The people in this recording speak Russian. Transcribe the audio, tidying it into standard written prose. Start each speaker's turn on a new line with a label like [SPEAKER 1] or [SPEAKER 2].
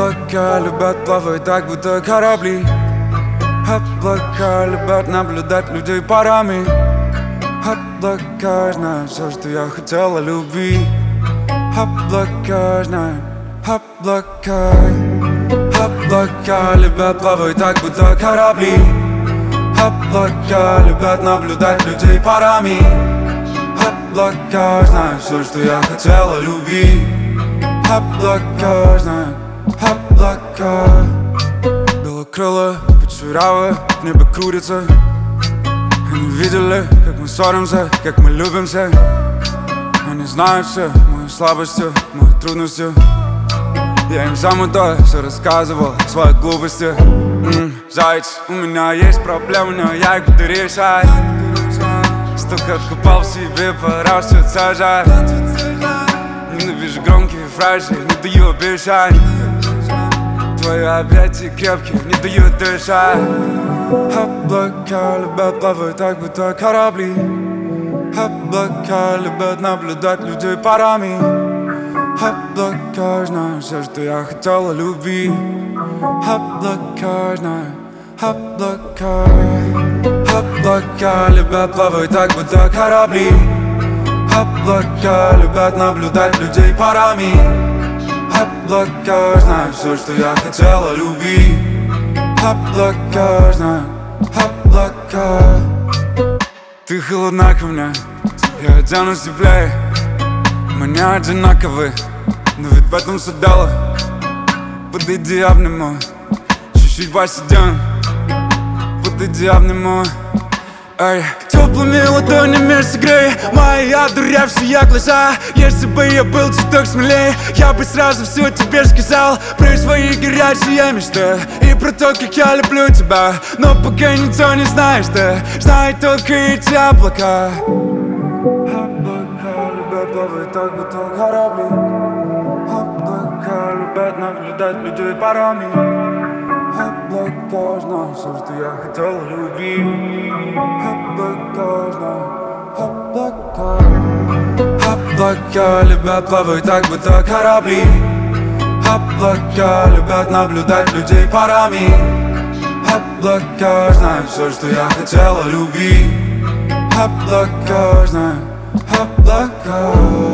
[SPEAKER 1] Облака любят плавать так, будто корабли. Облака любят наблюдать людей парами. Облака знают все, что я хотел о любви. Облака знают, облака. Облака любят плавать так, будто корабли. Облака любят наблюдать людей парами. Облака знают все, что я хотел о любви. Облака знают, облака. Белокрылые, кучерявые, в небе крутятся. Они видели, как мы ссоримся, как мы любимся. Они знают все мои слабости, мои трудности. Я им сам это все рассказывал, свои глупости. Заяц, у меня есть проблемы, но я их буду решать. Столько откопал в себе, пора все сажать. Ненавижу громкие фразы, не даю обещать. Твои объятия крепкие, не дают дышать. Облака любят плавать так, будто корабли. Облака любят наблюдать людей парами. Облака знают все, что я хотел о любви. Облака знают, облака. Облака любят плавать так, будто корабли. Облака любят наблюдать людей парами. Облака знают все, что я хотел о любви. Облака знают, облака. Ты холодна ко мне, я оденусь теплее. Мы не одинаковы, но ведь в этом все дело. Подойди, обниму, чуть-чуть посидим. Подойди, обниму. Эй, теплыми ладонями согрей мои одуревшие глаза. Если бы я был чуток смелее, я бы сразу все тебе сказал. Про свои горячие мечты и про то, как я люблю тебя. Но пока никто не знаешь ты, знает только эти облака. Облака любят плавать так, будто корабли. Облака любят наблюдать людей парами. Облака знают все, что я хотел о любви. Облака знают, облака. Облака любят плавать так, будто корабли. Облака любят наблюдать людей парами. Облака знают все, что я хотел о любви. Облака знают, облака.